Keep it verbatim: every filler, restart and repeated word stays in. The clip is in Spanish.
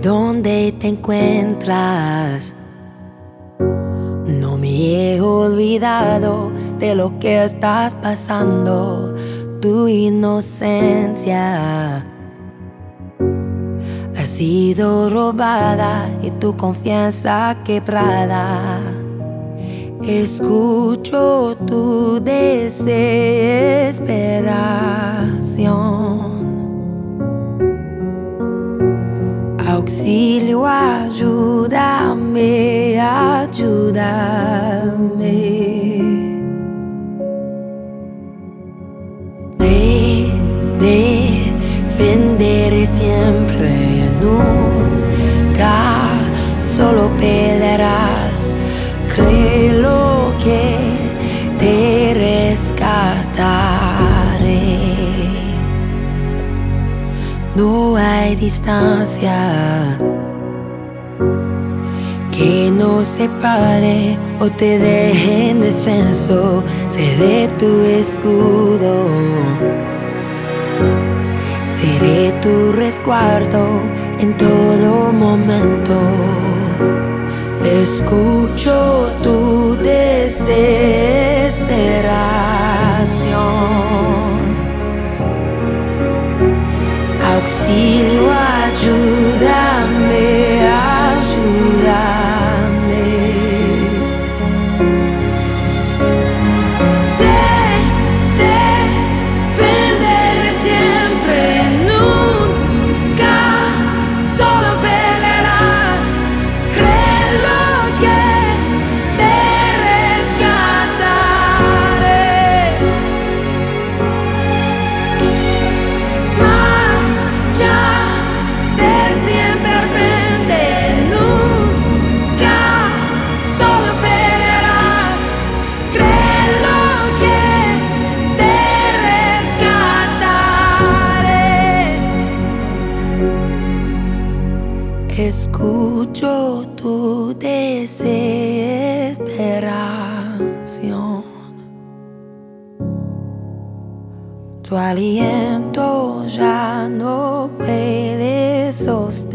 ¿Dónde te encuentras? No me he olvidado de lo que estás pasando. Tu inocencia ha sido robada y tu confianza quebrada. Escucho tu desesperación. Auxilio, ayúdame, ayúdame. Te defenderé siempre, nunca solo pelearás. Creo que te rescataré. No hay distancia que nos separe o te deje indefenso. Seré tu escudo, seré tu resguardo en todo momento. Escucho tu desesperación. Auxilio, ayúdame, ayúdame. Te defenderé siempre, nunca solo pelearás. Creo que te rescataré. Escucho tu desesperación. Tu aliento ya no puede sostener.